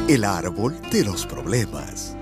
el árbol de los problemas.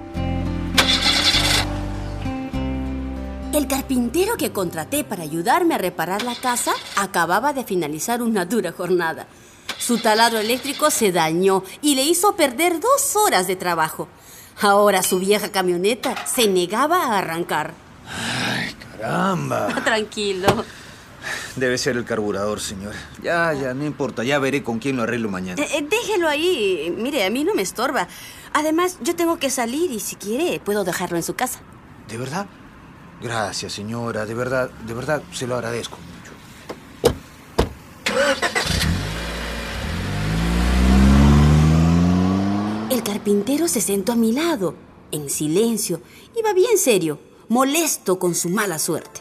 El carpintero que contraté para ayudarme a reparar la casa acababa de finalizar una dura jornada. Su taladro eléctrico se dañó y le hizo perder 2 horas de trabajo. Ahora su vieja camioneta se negaba a arrancar. ¡Ay, caramba! Tranquilo. Debe ser el carburador, señor. Ya, no importa. Ya veré con quién lo arreglo mañana. Déjelo ahí. Mire, a mí no me estorba. Además, yo tengo que salir y si quiere, puedo dejarlo en su casa. ¿De verdad? Gracias, señora. De verdad, se lo agradezco mucho. El carpintero se sentó a mi lado, en silencio. Iba bien serio, molesto con su mala suerte.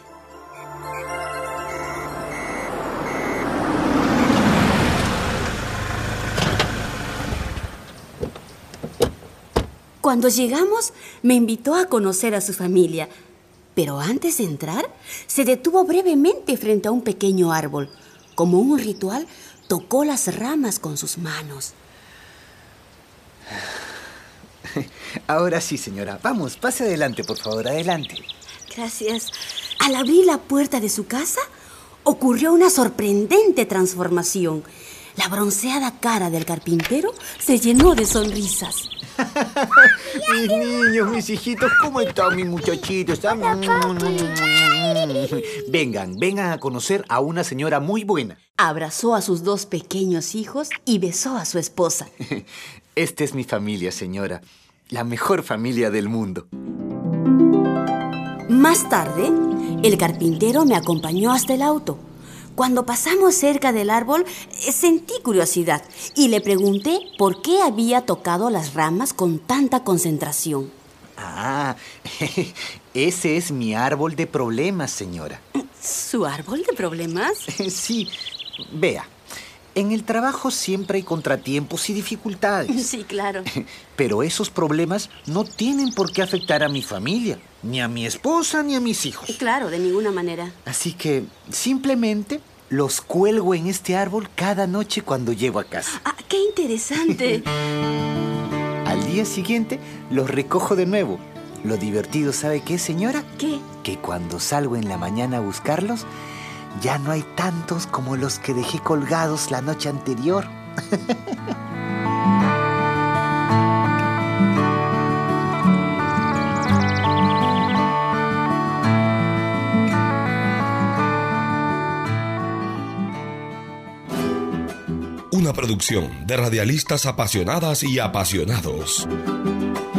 Cuando llegamos, me invitó a conocer a su familia. Pero antes de entrar, se detuvo brevemente frente a un pequeño árbol. Como un ritual, tocó las ramas con sus manos. Ahora sí, señora. Vamos, pase adelante, por favor, adelante. Gracias. Al abrir la puerta de su casa, ocurrió una sorprendente transformación. La bronceada cara del carpintero se llenó de sonrisas. Mis niños, mis hijitos, ¿cómo están mis muchachitos? Vengan a conocer a una señora muy buena. Abrazó a sus 2 pequeños hijos y besó a su esposa. Esta es mi familia, señora. La mejor familia del mundo. Más tarde, el carpintero me acompañó hasta el auto. Cuando pasamos cerca del árbol, sentí curiosidad y le pregunté por qué había tocado las ramas con tanta concentración. Ah, ese es mi árbol de problemas, señora. ¿Su árbol de problemas? Sí, vea. En el trabajo siempre hay contratiempos y dificultades. Sí, claro. Pero esos problemas no tienen por qué afectar a mi familia, ni a mi esposa, ni a mis hijos. Claro, de ninguna manera. Así que simplemente los cuelgo en este árbol cada noche cuando llego a casa. ¡Ah, qué interesante! Al día siguiente los recojo de nuevo. Lo divertido, ¿sabe qué, señora? ¿Qué? Que cuando salgo en la mañana a buscarlos, ya no hay tantos como los que dejé colgados la noche anterior. Una producción de radialistas apasionadas y apasionados.